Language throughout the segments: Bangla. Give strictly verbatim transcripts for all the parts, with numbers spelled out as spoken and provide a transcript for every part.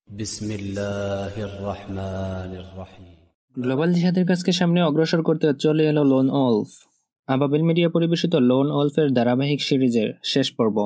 বিসমিল্লাহির রহমানির রহিম। গ্লোবাল জিহাদের কাজকে সামনে অগ্রসর করতে চলে এলো লোন ওলফ। আবাবিল মিডিয়া পরিবেশিত লোন ওলফের ধারাবাহিক সিরিজের শেষ পর্ব।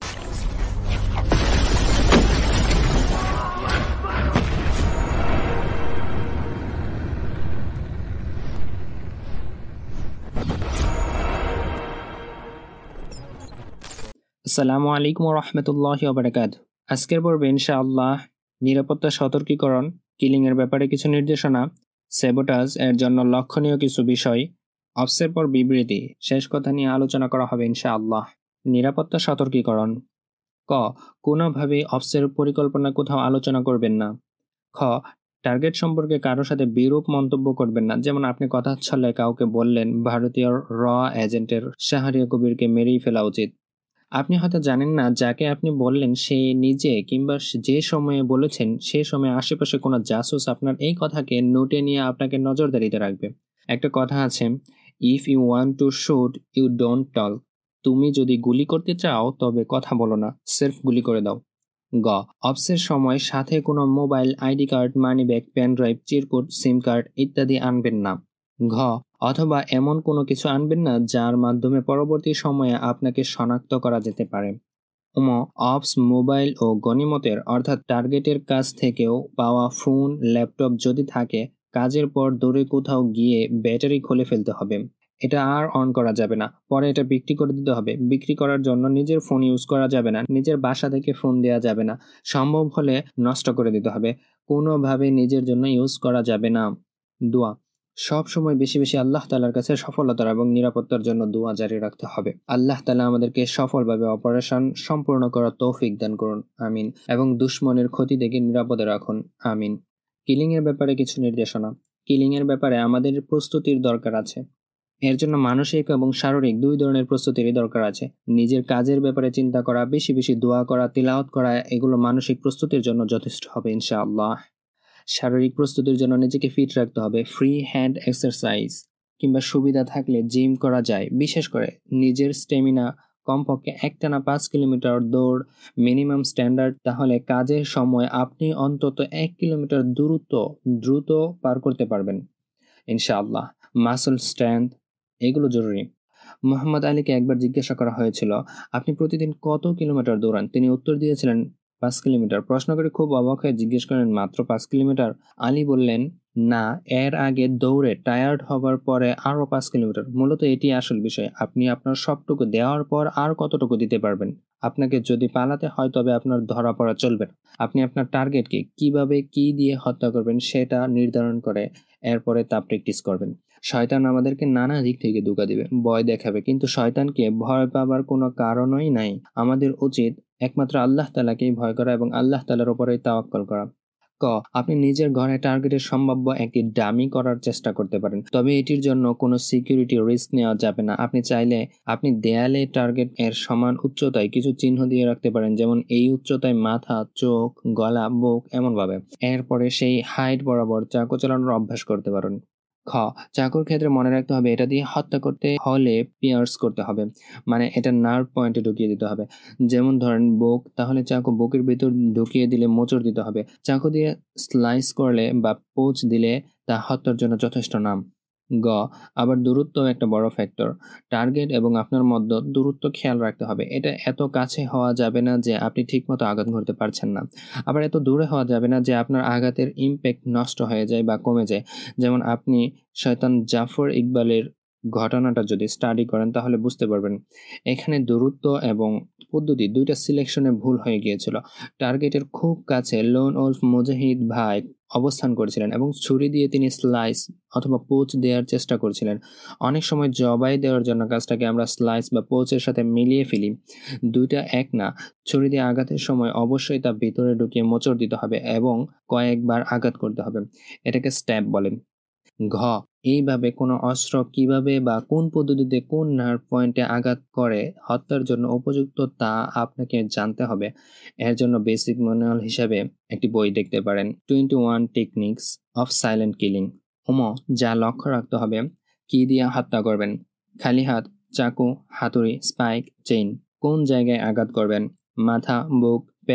আসসালামু আলাইকুম ওয়া রাহমাতুল্লাহি ওয়া বারাকাতুহু। আজকের পর্বে ইনশাআল্লাহ নিরাপত্তা সতর্কীকরণ, কিলিং এর ব্যাপারে কিছু নির্দেশনা, স্যাবোটাজ এর জন্য লক্ষণীয় কিছু বিষয়, অফসের পর বিবৃতি, শেষ কথা নিয়ে আলোচনা করা হবে ইনশাআল্লাহ। নিরাপত্তা সতর্কীকরণ। ক. কোনোভাবেই অফসের পরিকল্পনা কোথাও আলোচনা করবেন না। খ. টার্গেট সম্পর্কে কারোর সাথে বিরূপ মন্তব্য করবেন না। যেমন আপনি কথা ছলে কাউকে বললেন ভারতীয় র এজেন্টের শাহরিয়া কবিরকে মেরেই ফেলা উচিত। আপনি হয়তো জানেন না যাকে আপনি বললেন সে নিজে কিংবা যে সময়ে বলেছেন সে সময়ে আশেপাশে কোনো জাসুস আপনার এই কথাকে নোটে নিয়ে আপনাকে নজরদারিতে রাখবে। একটা কথা আছে, if you want to shoot you don't talk. তুমি যদি গুলি করতে চাও তবে কথা বলো না, সেলফ গুলি করে দাও। গ. অফসের সময় সাথে কোনো mobile, ID card, money bag, pen drive, চিরকুট, সিম কার্ড ইত্যাদি আনবেন না। ঘ. অথবা এমন কোনো কিছু আনবেন না যার মাধ্যমে পরবর্তী সময়ে আপনাকে শনাক্ত করা যেতে পারে। উম. অফস মোবাইল ও গনিমতের অর্থাৎ টার্গেটের কাছ থেকেও পাওয়া ফোন, ল্যাপটপ যদি থাকে কাজের পর দূরে কোথাও গিয়ে ব্যাটারি খুলে ফেলতে হবে। এটা আর অন করা যাবে না, পরে এটা বিক্রি করে দিতে হবে। বিক্রি করার জন্য নিজের ফোন ইউজ করা যাবে না, নিজের বাসা থেকে ফোন দেওয়া যাবে না, সম্ভব হলে নষ্ট করে দিতে হবে, কোনোভাবে নিজের জন্য ইউজ করা যাবে না। দোয়া। সব সময় বেশি বেশি আল্লাহ তাআলার কাছে সফলতার এবং নিরাপত্তার জন্য দোয়া জারি রাখতে হবে। আল্লাহ তাআলা আমাদেরকে সফলভাবে অপারেশন সম্পূর্ণ করার তৌফিক দান করুন, আমিন, এবং দুশমনের ক্ষতি থেকে নিরাপদে রাখুন, আমিন। কিলিং এর ব্যাপারে কিছু নির্দেশনা। কিলিং এর ব্যাপারে আমাদের প্রস্তুতির দরকার আছে। এর জন্য মানসিক এবং শারীরিক দুই ধরনের প্রস্তুতিরই দরকার আছে। নিজের কাজের ব্যাপারে চিন্তা করা, বেশি বেশি দোয়া করা, তিলাওয়াত করা, এগুলো মানসিক প্রস্তুতির জন্য যথেষ্ট হবে ইনশাআল্লাহ। শারীরিক প্রস্তুতির জন্য নিজেকে ফিট রাখতে হবে। ফ্রি হ্যান্ড এক্সারসাইজ কিংবা সুবিধা থাকলে জিম করা যায়। বিশেষ করে নিজের স্টেমিনা কমপক্ষে একটানা পাঁচ কিলোমিটার দৌড় মিনিমাম স্ট্যান্ডার্ড, তাহলে কাজের সময় আপনি অন্তত এক কিলোমিটার দূরত্ব দ্রুত পার করতে পারবেন ইনশাআল্লাহ। মাসল স্ট্রেংথ, এগুলো জরুরি। মোহাম্মদ আলীকে একবার জিজ্ঞাসা করা হয়েছিল, আপনি প্রতিদিন কত কিলোমিটার দৌড়ান? তিনি উত্তর দিয়েছিলেন, পাঁচ কিলোমিটার। প্রশ্ন করে খুব অবাক হয়ে জিজ্ঞেস করেন, মাত্র পাঁচ কিলোমিটার? আলী বললেন, না, এর আগে দৌড়ে টায়ার্ড হবার পরে আরও পাঁচ কিলোমিটার। মূলত এটি আসল বিষয়। আপনি আপনার সবটুকু দেওয়ার পর আর কতটুকু দিতে পারবেন। আপনাকে যদি পালাতে হয় তবে আপনার ধরা পড়া চলবে না। আপনি আপনার টার্গেটকে কিভাবে কি দিয়ে হত্যা করবেন সেটা নির্ধারণ করে এরপরে তা প্র্যাকটিস করবেন। শয়তান আমাদেরকে নানা দিক থেকে ধোঁকা দিবে, ভয় দেখাবে, কিন্তু শয়তানকে ভয় পাবার কোনো কারণই নাই। আমাদের উচিত একমাত্র আল্লাহ তাআলাকেই ভয় করা এবং আল্লাহ তাআলার উপরেই তাওয়াক্কুল করা। ক. আপনি নিজের ঘরে টার্গেটের সম্ভাব্য একটি ডামি করার চেষ্টা করতে পারেন, তবে এটির জন্য কোনো সিকিউরিটি রিস্ক নেওয়া যাবে না। আপনি চাইলে আপনি দেয়ালে টার্গেট এর সমান উচ্চতায় কিছু চিহ্ন দিয়ে রাখতে পারেন, যেমন এই উচ্চতায় মাথা, চোখ, গলা, বুক, এমনভাবে। এরপরে সেই হাইট বরাবর চাকু চালানোর অভ্যাস করতে পারেন। খ. চাকুর ক্ষেত্রে মনে রাখতে হবে এটা দিয়ে হত্যা করতে হলে পিয়ার্স করতে হবে, মানে এটা নার্ভ পয়েন্টে ঢুকিয়ে দিতে হবে। যেমন ধরেন বুক, তাহলে চাকু বুকের ভিতর ঢুকিয়ে দিলে মোচড় দিতে হবে। চাকু দিয়ে স্লাইস করলে বা পোঁচ দিলে তা হত্যার জন্য যথেষ্ট নাম। গ. আবার দূরত্ব একটা বড় ফ্যাক্টর। টার্গেট এবং আপনার মধ্যে দূরত্ব খেয়াল রাখতে হবে। এটা এত কাছে হওয়া যাবে না যে আপনি ঠিকমতো আঘাত করতে পারছেন না, আবার এত দূরে হওয়া যাবে না যে আপনার আঘাতের ইম্প্যাক্ট নষ্ট হয়ে যায় বা কমে যায়। যেমন আপনি শয়তান জাফর ইকবালের ঘটনাটা যদি স্টাডি করেন তাহলে বুঝতে পারবেন। এখানে দূরত্ব এবং পদ্ধতি দুইটা সিলেকশনে ভুল হয়ে গিয়েছিল। টার্গেটের খুব কাছে লোন ওলফ মুজাহিদ ভাই অবস্থান করেছিলেন এবং ছুরি দিয়ে তিনি স্লাইস অথবা পোচ দেওয়ার চেষ্টা করছিলেন। অনেক সময় জবাই দেওয়ার জন্য কাজটাকে আমরা স্লাইস বা পোচের সাথে মিলিয়ে ফেলি। দুইটা এক না। ছুরি দিয়ে আঘাতের সময় অবশ্যই তা ভিতরে ঢুকিয়ে মোচড় দিতে হবে এবং কয়েকবার আঘাত করতে হবে। এটাকে স্ট্যাব বলেন। ঘ. এইভাবে কোনো অস্ত্র কিভাবে বা কোন পদ্ধতিতে কোন নার্ভ পয়েন্টে আঘাত করে হত্যার জন্য উপযুক্ত তা আপনাকে জানতে হবে। এর জন্য বেসিক ম্যানুয়াল হিসাবে একটি বই দেখতে পারেন, twenty one techniques of silent killing. Um. যা লক্ষ্য রাখতে হবে, কি দিয়ে হত্যা করবেন, খালি হাত, চাকু, হাতুড়ি, স্পাইক, চেইন। কোন জায়গায় আঘাত করবেন, মাথা, বুক, পেট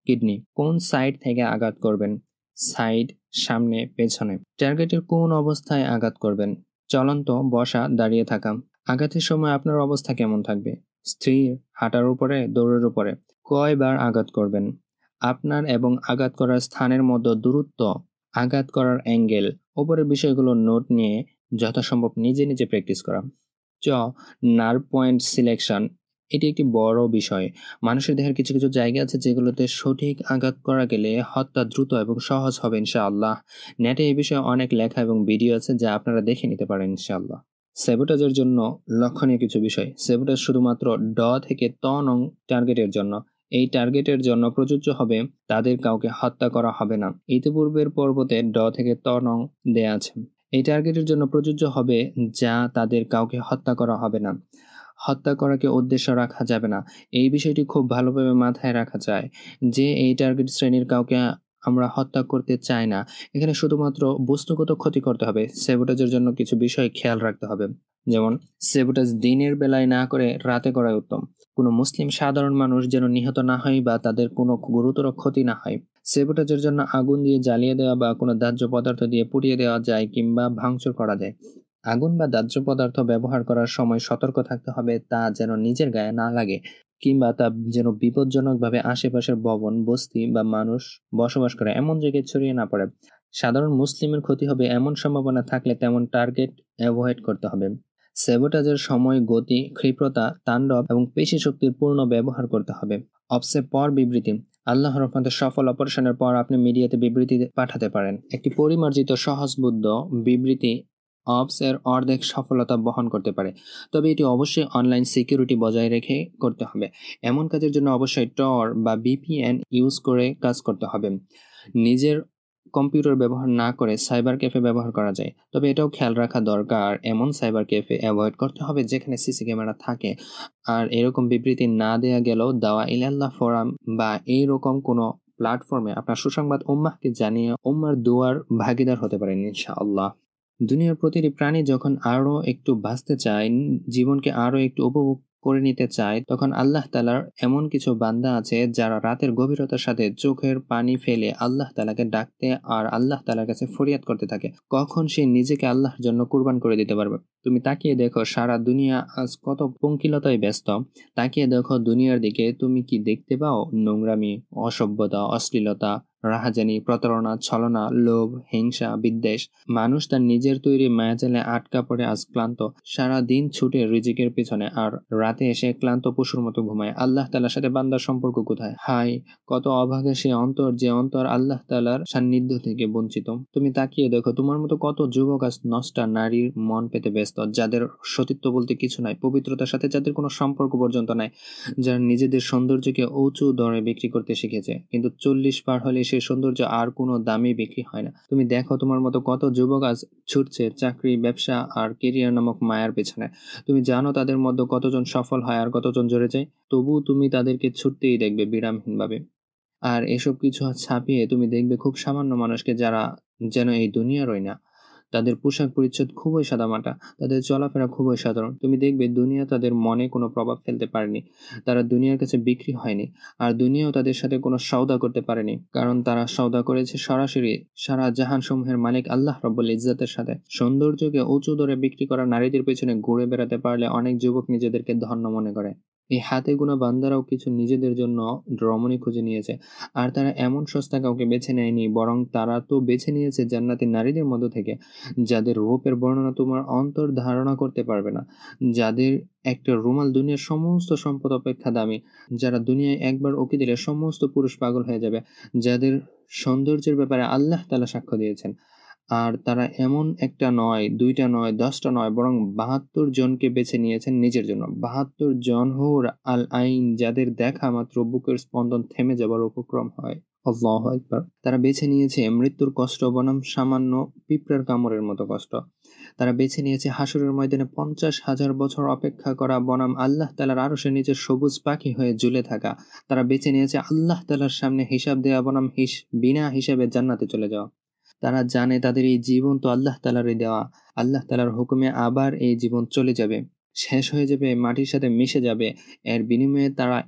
কিডনি। কোন সাইড থেকে আঘাত করবেন? সাইড, সামনে, পেছনে। টার্গেটের কোন অবস্থায় আঘাত করবেন? চলন্ত, বসা, দাঁড়িয়ে থাকা। আঘাতের সময় আপনার অবস্থা কেমন থাকবে? স্থির, হাঁটার উপরে, দৌড়ের উপরে। কয়বার আঘাত করবেন? আপনার এবং আঘাত করার স্থানের মধ্যে দূরত্ব, আঘাত করার অ্যাঙ্গেল, ওপরের বিষয়গুলো নোট নিয়ে যথাসম্ভব নিজে নিজে প্র্যাকটিস করা। চ নার্ভ পয়েন্ট সিলেকশন। এটি একটি বড় বিষয়। মানুষের দেহের কিছু কিছু জায়গা আছে যেগুলোতে সঠিক আঘাত করা গেলে হত্যা দ্রুত এবং সহজ হবে ইনশাআল্লাহ। নেটে এই বিষয়ে অনেক লেখা এবং ভিডিও আছে যা আপনারা দেখে নিতে পারেন ইনশাআল্লাহ। স্যাবোটাজের জন্য লক্ষণীয় কিছু বিষয়। স্যাবোটাজ শুধুমাত্র ড থেকে ত নং টার্গেটের জন্য। এই টার্গেটের জন্য প্রযোজ্য হবে তাদের কাউকে হত্যা করা হবে না। ইতিপূর্বের পর্বতে ড থেকে ত নং দেয়া আছে। এই টার্গেটের জন্য প্রযোজ্য হবে যা তাদের কাউকে হত্যা করা হবে না। হত্যা করাকে উদ্দেশ্য রাখা যাবে না। এই বিষয়টি খুব ভালোভাবে মাথায় রাখা যায় যে এই টার্গেট শ্রেণীর কাউকে আমরা হত্যা করতে চাই না। এখানে শুধুমাত্র বস্তুগত ক্ষতি করতে হবে। স্যাবোটাজের জন্য কিছু বিষয় খেয়াল রাখতে হবে, যেমন স্যাবোটাজ দিনের বেলায় না করে রাতে করাই উত্তম। কোনো মুসলিম সাধারণ মানুষ যেন নিহত না হয় বা তাদের কোনো গুরুতর ক্ষতি না হয়। স্যাবোটাজের জন্য আগুন দিয়ে জ্বালিয়ে দেওয়া বা কোনো দাহ্য পদার্থ দিয়ে পুড়িয়ে দেওয়া যায় কিংবা ভাঙচুর করা যায়। আগুন বা দাহ্য পদার্থ ব্যবহার করার সময় সতর্ক থাকতে হবে তা যেন নিজের গায়ে না লাগে কিংবা তা যেন বিপজ্জনকভাবে আশেপাশের ভবন, বস্তি বা মানুষ বসবাস করে এমন জায়গায় ছড়িয়ে না পড়ে। সাধারণ মুসলিমের ক্ষতি হবে এমন সম্ভাবনা থাকলে তেমন টার্গেট অ্যাভয়েড করতে হবে। স্যাবোটাজের সময় গতি, ক্ষিপ্রতা, তাণ্ডব এবং পেশি শক্তির পূর্ণ ব্যবহার করতে হবে। অপসে পর বিবৃতি। আল্লাহর রহমতে সফল অপারেশনের পর আপনি মিডিয়াতে বিবৃতি পাঠাতে পারেন। একটি পরিমার্জিত সহজবোধ্য বিবৃতি অপস এর অর্ধেক সফলতা বহন করতে পারে, তবে এটি অবশ্যই অনলাইন সিকিউরিটি বজায় রেখে করতে হবে। এমন কাজের জন্য অবশ্যই টর বা ভিপিএন ইউজ করে কাজ করতে হবে। নিজের কম্পিউটার ব্যবহার না করে সাইবার ক্যাফে ব্যবহার করা যায়, তবে এটাও খেয়াল রাখা দরকার এমন সাইবার ক্যাফে অ্যাভয়েড করতে হবে যেখানে সিসি ক্যামেরা থাকে। আর এরকম বিবৃতি না দেয়া গেলেও দাওয়া ইলাল্লাহ ফোরাম বা এইরকম কোনো প্ল্যাটফর্মে আপনার সুসংবাদ উম্মাহকে জানিয়ে উম্মার দুয়ার ভাগিদার হতে পারেন ইনশাআল্লাহ। দুনিয়ার প্রতিটি প্রাণী যখন আরও একটু বাঁচতে চায়, জীবনকে আরও একটু উপভোগ করে নিতে চায়, তখন আল্লাহ তাআলার এমন কিছু বান্দা আছে যারা রাতের গভীরতার সাথে চোখের পানি ফেলে আল্লাহ তাআলাকে ডাকতে আর আল্লাহ তাআলার কাছে ফরিয়াদ করতে থাকে কখন সে নিজেকে আল্লাহর জন্য কুরবান করে দিতে পারবে। তুমি তাকিয়ে দেখো সারা দুনিয়া আজ কত পঙ্কিলতায় ব্যস্ত। তাকিয়ে দেখো দুনিয়ার দিকে, তুমি কি দেখতে পাও? নোংরামি, অসভ্যতা, অশ্লীলতা, রাহাজানি, প্রতারণা, ছলনা, লোভ, হিংসা, বিদ্বেষ। মানুষ তার নিজের তৈরি মায়াজালে আটকা পড়ে আজ ক্লান্ত। সারা দিন ছুটে রিজিকের পিছনে আর রাতে এসে ক্লান্ত পশুর মতো ঘুমায়। আল্লাহ তাআলার সাথে বান্দার সম্পর্ক কোথায়? হায় কত অভাগা সে অন্তর, যে অন্তর আল্লাহ তাআলার সান্নিধ্য থেকে বঞ্চিত। তুমি তাকিয়ে দেখো তোমার মতো কত যুবক আজ নষ্টা নারীর মন পেতে ব্যস্ত, যাদের সতীত্ব বলতে কিছু নাই, পবিত্রতার সাথে যাদের কোনো সম্পর্ক পর্যন্ত নাই, যারা নিজেদের সৌন্দর্যকে উঁচু দরে বিক্রি করতে শিখেছে, কিন্তু চল্লিশ পার হলে সেই সৌন্দর্য আর কোনো দামে বিক্রি হয় না। তুমি দেখো তোমার মতো কত যুবক আজ ছুটছে চাকরি, ব্যবসা আর কেরিয়ার নামক মায়ার পেছনে। তুমি জানো তাদের মধ্যে কতজন সফল হয় আর কতজন জড়ে যায়, তবু তুমি তাদেরকে ছুটতেই দেখবে বিরামহীনভাবে। আর এসব কিছু ছাপিয়ে তুমি দেখবে খুব সামান্য মানুষকে যারা যেন এই দুনিয়ারই না। তাদের পোশাক পরিচ্ছদ খুবই সাদামাটা, তাদের চলাফেরা খুবই সাধারণ। তুমি দেখবে দুনিয়া তাদের মনে কোনো প্রভাব ফেলতে পারেনি, তারা দুনিয়ার কাছে বিক্রি হয়নি, আর দুনিয়াও তাদের সাথে কোনো সওদা করতে পারেনি, কারণ তারা সওদা করেছে সরাসরি সারা জাহান সমূহের মালিক আল্লাহ রব্বুল ইজ্জতের সাথে। সৌন্দর্যকে উঁচু দরে বিক্রি করা নারীদের পেছনে ঘুরে বেড়াতে পারলে অনেক যুবক নিজেদেরকে ধন্য মনে করে। এই হাতে গোনা বান্দারাও কিছু নিজেদের জন্য রমণী খুঁজে নিয়েছে, আর তারা এমন সস্তা কাউকে বেছে নেয়নি, বরং তারা তো বেছে নিয়েছে জান্নাতি নারীদের মধ্য থেকে, যাদের রূপের বর্ণনা তোমার অন্তর ধারণা করতে পারবে না, যাদের একটা রুমাল দুনিয়ার সমস্ত সম্পদ অপেক্ষা দামি, যারা দুনিয়ায় একবার ওকে দিলে সমস্ত পুরুষ পাগল হয়ে যাবে, যাদের সৌন্দর্যের ব্যাপারে আল্লাহ তাআলা সাক্ষ্য দিয়েছেন। আর তারা এমন একটা নয়, দুইটা নয়, দশটা নয়, বরং বাহাত্তর জনকে বেছে নিয়েছেন নিজের জন্য। বাহাত্তর জন হুর আল আইন, যাদের দেখা মাত্র বুকের স্পন্দন থেমে যাবার উপক্রম হয়। আল্লাহু আকবার। তারা বেছে নিয়েছে মৃত্যুর কষ্ট বনাম সামান্য পিঁপড়ার কামড়ের মতো কষ্ট। তারা বেছে নিয়েছে হাসরের ময়দানে পঞ্চাশ হাজার বছর অপেক্ষা করা বনাম আল্লাহ তাআলার আরশের নিচে সবুজ পাখি হয়ে ঝুলে থাকা। তারা বেছে নিয়েছে আল্লাহ তাআলার সামনে হিসাব দেয়া বনাম হিস বিনা হিসাবে জান্নাতে চলে যাওয়া। তারা জানে তাদের এই জীবন তো আল্লাহ তাআলারই দেওয়া, আল্লাহ তাআলার হুকুমে আবার এই জীবন চলে যাবে, শেষ হয়ে যাবে, মাটির সাথে মিশে যাবে। এর বিনিময়ে তারা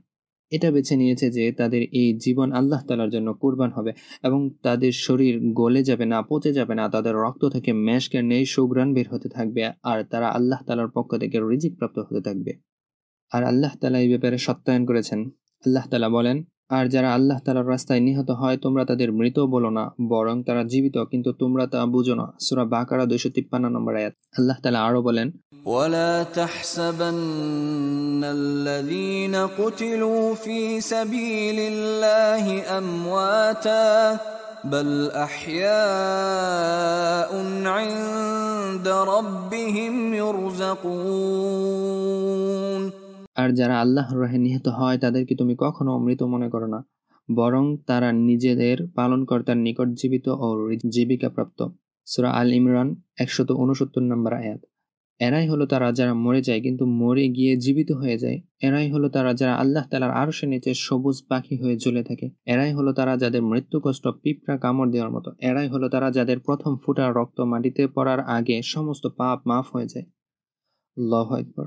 এটা বেছে নিয়েছে যে তাদের এই জীবন আল্লাহ তাআলার জন্য কুরবান হবে এবং তাদের শরীর গলে যাবে না, পচে যাবে না, তাদের রক্ত থেকে মেশকের ন্যায় সুঘ্রাণ বের হতে থাকবে আর তারা আল্লাহ তাআলার পক্ষ থেকে রিজিক প্রাপ্ত হতে থাকবে। আর আল্লাহ তাআলা এই ব্যাপারে সত্যায়ন করেছেন। আল্লাহ তাআলা বলেন, আর যারা আল্লাহ তাআলার রাস্তায় নিহত হয় তোমরা তাদের মৃত বলো না, বরং তারা জীবিত, কিন্তু তোমরা তা বুঝো না। সূরা বাকারা দুইশো তিপ্পান্ন নম্বর আয়াত। আল্লাহ তাআলা আরো বলেন, ولا تحسبن الذين قتلوا في سبيل الله أمواتا بل أحياء عند ربهم يرزقون। আর যারা আল্লাহর রাহে নিহত হয় তাদেরকে তুমি কখনো মৃত মনে করো না, বরং তারা নিজেদের পালনকর্তার নিকট জীবিত ও জীবিকা প্রাপ্ত। সূরা আল ইমরান একশত উনসত্তর নম্বর আয়াত। এরাই হলো তারা যারা মরে যায় কিন্তু মরে গিয়ে জীবিত হয়ে যায়। এরাই হলো তারা যারা আল্লাহ তাআলার আরশের নিচে সবুজ পাখি হয়ে ঝুলে থাকে। এরাই হলো তারা যাদের মৃত্যু কষ্ট পিঁপড়া কামড় দেওয়ার মতো। এরাই হলো তারা যাদের প্রথম ফোঁটা রক্ত মাটিতে পড়ার আগে সমস্ত পাপ মাফ হয়ে যায়। আল্লাহু আকবার।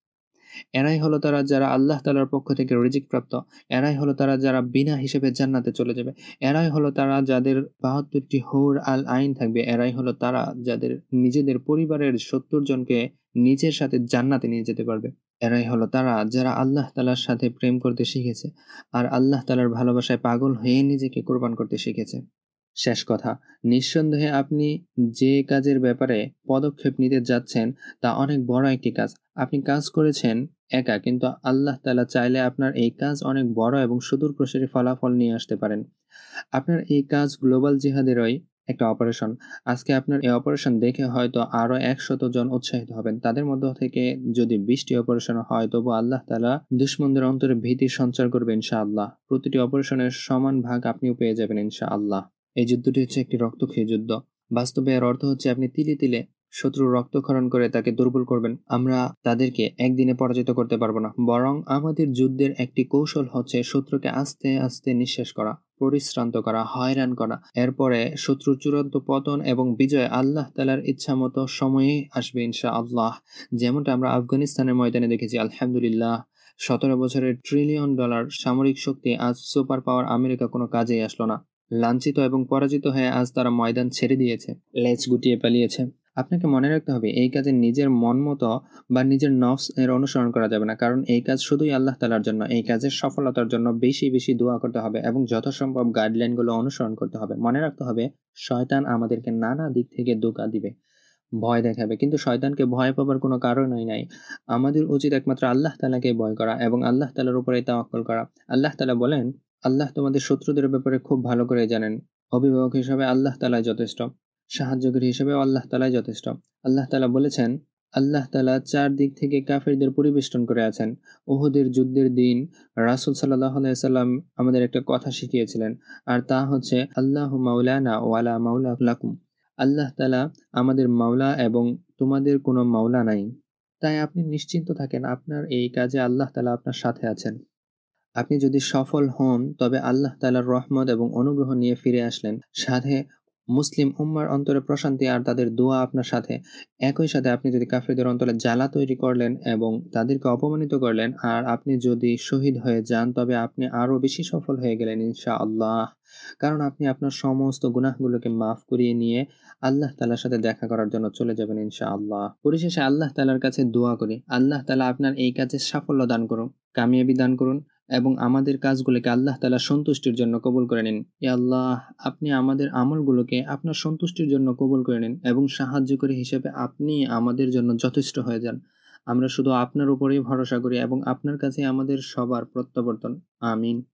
এরাই হলো তারা যারা আল্লাহ তাআলার পক্ষ থেকে রিজিক প্রাপ্ত। এরাই হলো তারা যারা বিনা হিসেবে জান্নাতে চলে যাবে। এরাই হলো তারা যাদের বাহাত্তরটি হুর আল আইন থাকবে। এরাই হলো তারা যাদের নিজেদের পরিবারের সত্তর জনকে নিজের সাথে জান্নাতে নিয়ে যেতে পারবে। এরাই হলো তারা যারা আল্লাহ তাআলার সাথে প্রেম করতে শিখেছে আর আল্লাহ তাআলার ভালোবাসায় পাগল হয়ে নিজেকে কোরবান করতে শিখেছে। শেষ কথা, নিঃসন্দেহে আপনি যে কাজের ব্যাপারে পদক্ষেপ নিতে যাচ্ছেন তা অনেক বড় একটি কাজ। আপনি কাজ করেছেন একা, কিন্তু আল্লাহ তাআলা চাইলে আপনার এই কাজ অনেক বড় এবং সুদূর প্রসারী ফলাফল নিয়ে আসতে পারেন। আপনার এই কাজ গ্লোবাল জিহাদেরই একটা অপারেশন। আজকে আপনার এই অপারেশন দেখে হয়তো আরো একশত জন উৎসাহিত হবেন। তাদের মধ্য থেকে যদি বিশটি অপারেশন হয় তবু আল্লাহ তাআলা দুশমনদের অন্তরে ভীতি সঞ্চার করবে ইনশাআল্লাহ। প্রতিটি অপারেশনের সমান ভাগ আপনিও পেয়ে যাবেন ইনশাআল্লাহ। এই যুদ্ধটি হচ্ছে একটি রক্তক্ষয়ী যুদ্ধ। বাস্তবে এর অর্থ হচ্ছে আপনি তিলে তিলে শত্রুর রক্তক্ষরণ করে তাকে দুর্বল করবেন। আমরা তাদেরকে একদিনে পরাজিত করতে পারবো না, বরং আমাদের যুদ্ধের একটি কৌশল হচ্ছে শত্রুকে আস্তে আস্তে নিঃশেষ করা, পরিশ্রান্ত করা, হয়রান করা। এরপরে শত্রুর চূড়ান্ত পতন এবং বিজয় আল্লাহ তাআলার ইচ্ছা মতো সময়ে আসবে ইনশাআল্লাহ। যেমনটা আমরা আফগানিস্তানের ময়দানে দেখেছি। আলহামদুলিল্লাহ, সতেরো বছরের ট্রিলিয়ন ডলার সামরিক শক্তি আজ সুপার পাওয়ার আমেরিকা কোনো কাজেই আসলো না। লাঞ্ছিত এবং পরাজিত হয়ে আজ তারা ময়দান ছেড়ে দিয়েছে, লেজ গুটিয়ে পালিয়েছে। আপনাকে মনে রাখতে হবে, এই কাজে নিজের মন মতো বা নিজের নফস এর অনুসরণ করা যাবে না, কারণ এই কাজ শুধুই আল্লাহ তাআলার জন্য। এই কাজের সফলতার জন্য বেশি বেশি দোয়া করতে হবে এবং যথাসম্ভব গাইডলাইনগুলো অনুসরণ করতে হবে। মনে রাখতে হবে, শয়তান আমাদেরকে নানা দিক থেকে ধোঁকা দিবে, ভয় দেখাবে, কিন্তু শয়তানকে ভয় পাবার কোনো কারণই নাই। আমাদের উচিত একমাত্র আল্লাহ তাআলাকে ভয় করা এবং আল্লাহ তাআলার উপরে তাওয়াক্কুল করা। আল্লাহ তাআলা বলেন, আল্লাহ তোমাদের শত্রুদের ব্যাপারে খুব ভালো করে জানেন। অভিভাবক হিসেবে আল্লাহ তাআলাই যথেষ্ট, সাহায্যকারী হিসেবেও আল্লাহ তাআলাই যথেষ্ট। আল্লাহ তাআলা বলেছেন, আল্লাহ তাআলা চার দিক থেকে কাফেরদের পরিবেষ্টন করে আছেন। উহুদের যুদ্ধের দিন রাসূল সাল্লাল্লাহু আলাইহি সাল্লাম আমাদের একটা কথা শিখিয়েছিলেন, আর তা হচ্ছে আল্লাহু মাওলানা ওয়ালা মাওলা লাকুম। আল্লাহ তাআলা আমাদের মাওলা এবং তোমাদের কোনো মাওলা নাই। তাই আপনি নিশ্চিন্ত থাকেন, আপনার এই কাজে আল্লাহ তাআলা আপনার সাথে আছেন। আপনি যদি সফল হন তবে আল্লাহ তাআলার রহমত এবং অনুগ্রহ নিয়ে ফিরে আসলেন, সাথে মুসলিম উম্মার অন্তরে প্রশান্তি আর তাদের দোয়া আপনার সাথে। একই সাথে আপনি যদি কাফেরদের অন্তরে জ্বালা তৈরি করলেন এবং তাদেরকে অপমানিত করলেন আর আপনি যদি শহীদ হয়ে যান তবে আপনি আরো বেশি সফল হয়ে গেলেন ইনশাআল্লাহ, কারণ আপনি আপনার সমস্ত গুনাহগুলোকে মাফ করিয়ে নিয়ে আল্লাহ তাআলার সাথে দেখা করার জন্য চলে যাবেন ইনশাআল্লাহ। পরিশেষে আল্লাহ তাআলার কাছে দোয়া করি, আল্লাহ তাআলা আপনার এই কাজে সাফল্য দান করুন, কামিয়াবি দান করুন এবং আমাদের কাজগুলোকে আল্লাহ তাআলা সন্তুষ্টির জন্য কবুল করে নিন। ইয়া আল্লাহ, আপনি আমাদের আমলগুলোকে আপনার সন্তুষ্টির জন্য কবুল করে নিন এবং সাহায্যকারী হিসেবে আপনি আমাদের জন্য যথেষ্ট হয়ে যান। আমরা শুধু আপনার উপরেই ভরসা করি এবং আপনার কাছে আমাদের সবার প্রত্যাবর্তন। আমিন।